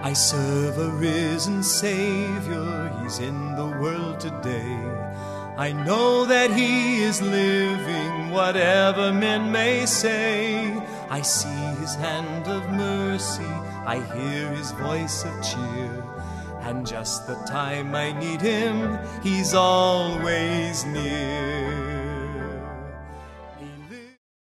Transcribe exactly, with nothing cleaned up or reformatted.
I serve a risen Savior, He's in the world today. I know that He is living, whatever men may say. I see His hand of mercy, I hear His voice of cheer, and just the time I need Him, He's always near.